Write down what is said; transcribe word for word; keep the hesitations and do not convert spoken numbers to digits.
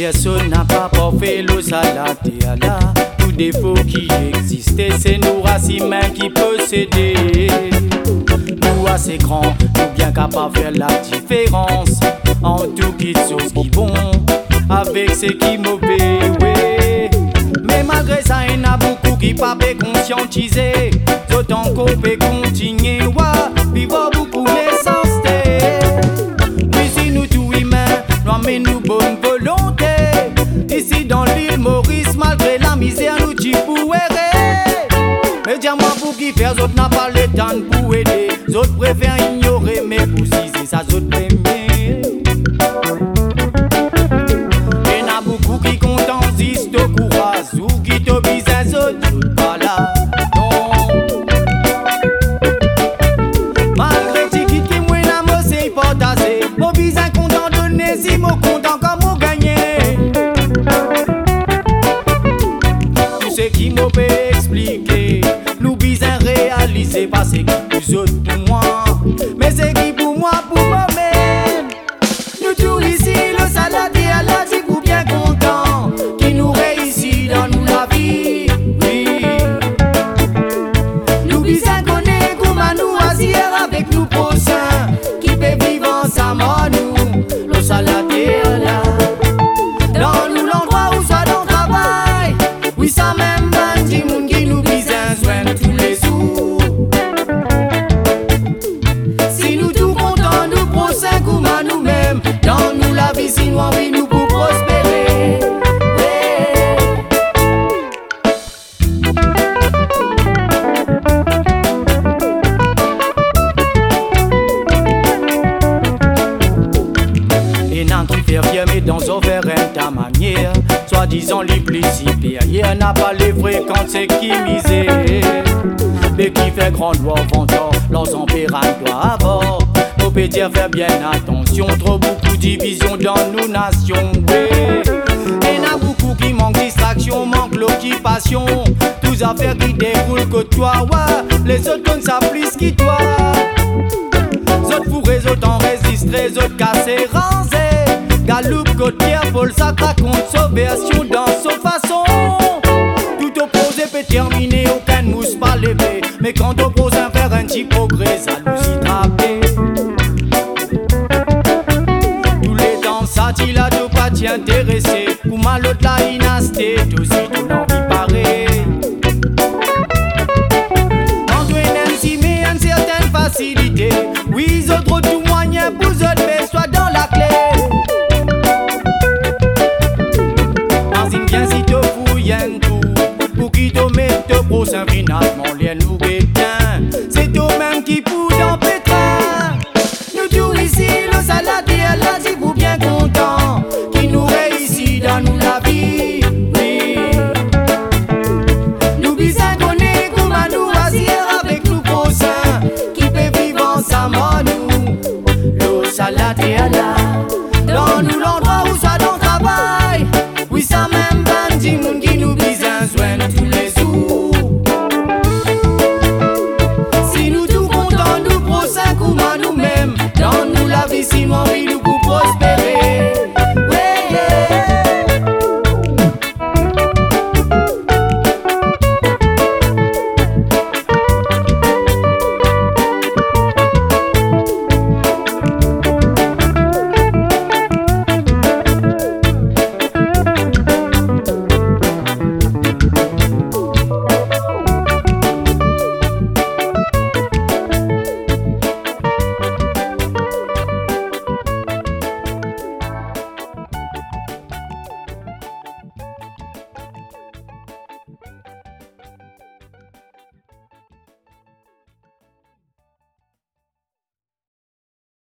Personne n'a pas fait le salade à la. Tout défaut qui existait, c'est nous racines qui posséder. Nous assez grands, nous bien capables de faire la différence en tout qui choses qui vont avec ce qui mauvais, ouais. Mais malgré ça, il y en a beaucoup qui pas conscientiser. D'autant qu'on peut continuer, ouais, vivre beaucoup l'essence. Oui, si nous tous humains, nous amenons bonne volonté. Ici dans l'île Maurice, malgré la misère, nous t'y pour errer. Mais dis-moi pour qui faire, autres n'a pas le temps pour aider. Autres préfèrent ignorer, mais pour si c'est ça, autres premier. Il y en a beaucoup qui contentisent de courage ou qui te visent les autres, pas là, non. Malgré ti qui qui mouille la mot, c'est portasé. Mon visa content donner, si mon content comme on gagne. Tout ce qui m'a peut expliquer, nous visons réaliser, pas c'est qui vous autres pour moi, mais c'est qui pour moi, pour moi-même. Nous tous ici, le saladier à la dit pour bien content, qui nous réussit dans nous la vie, oui. Nous visons connaître comment nous assis avec nous prochains, qui peut vivre ensemble, nous, le saladier à la. Dans nous l'endroit où soit dans le travail, oui ça même bandi moun qui nous besoin soin tous les jours. Si nous tout contents, nous prochains comme à nous-mêmes, dans nous la vie si nous envie nous pour prospérer. Et n'en qui fait rien mais dans un verre ta manière, soi-disant les plus supérieurs, n'a pas les fréquences qui misèrent. Mais qui fait grand loi vendant, leurs empérailles doit avoir. Nos pédiens faire bien attention, trop beaucoup de division dans nos nations. Et n'a beaucoup qui manquent distraction, manquent l'occupation. Tous affaires qui déroulent que toi, ouais. Les autres comme ça plus qui toi. Les autres fourrés, les autres enregistrés, les autres cassés, rancés. Galoupe, côtière, Paul, ça raconte sa version dans sa façon. Tout opposé peut terminer, aucun mousse pas levé. Mais quand oppose un faire un petit progrès, ça nous y trapper. Tous les temps, ça t'y a de pas t'y intéresser. Pour mal l'autre la inasté, tout si tout l'envie pareil. Entre une M C, mais une certaine facilité. Oui, ils autres tout moyen pour eux, mais soit dans la clé. Bien si te fouilles un coup, pour qui te mette au prochain final.